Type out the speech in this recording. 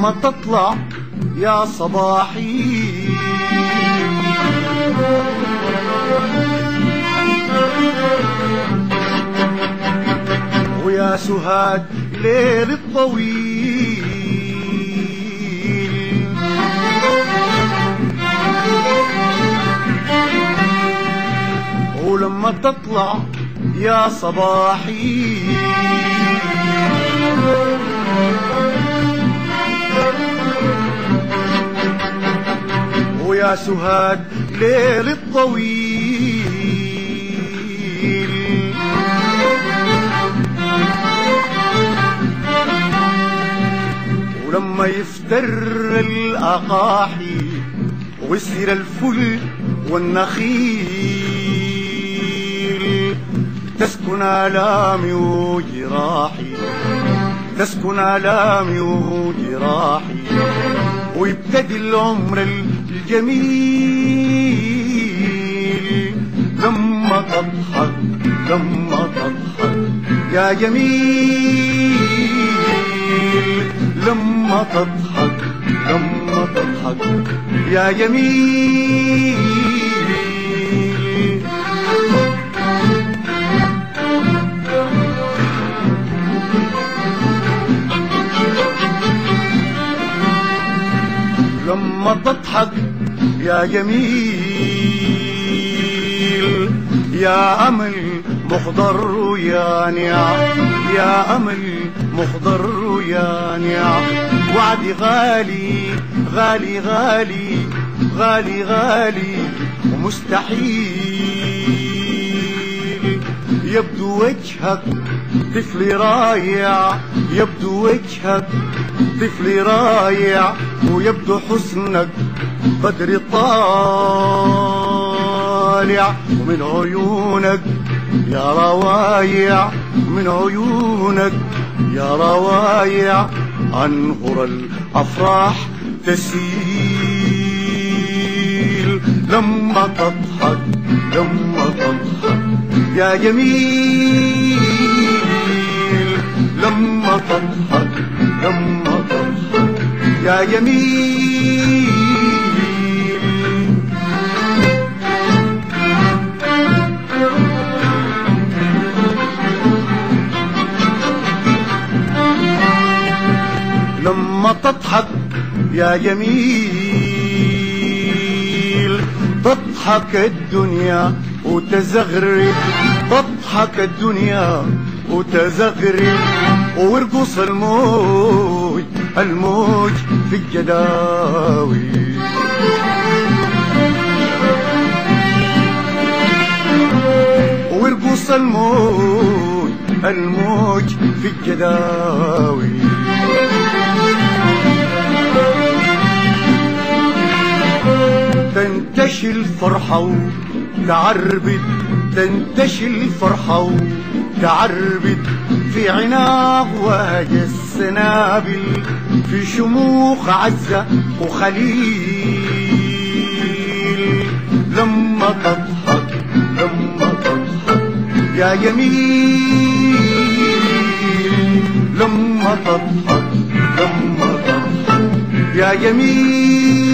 ولما تطلع يا صباحي ويا سهاد ليل الطويل ولما تطلع يا صباحي ويا سهاد ليل الطويل ولما يفتر الأقاحي ويصير الفل والنخيل تسكن آلامي وجراحي تسكن آلامي وجراحي ويبتدي العمر الجميل لما تضحك يا جميل لما تضحك يا جميل لما تضحك يا جميل يا أمل مخضر يا نعم يا أمل مخضر يا نعم وعدي غالي غالي غالي غالي غالي ومستحيل يبدو وجهك طفل رايع يبدو وجهك طفل رايع ويبدو حسنك بدر طالع ومن عيونك يا روايع من عيونك يا روايع أنهر الأفراح تسيل لما تضحك يا جميل لما تضحك يا جميل لما تضحك يا جميل تضحك الدنيا وتزغرد تضحك الدنيا وتزغرد ويرقص الموج الموج في الجداوي ويرقص الموج الموج في الجداوي تنتشي الفرحة وتعربد تنتشي الفرحة وتعربد في عناق وهج السنابل في شموخ عزة وخليل لما تضحك يا جميل لما تضحك يا جميل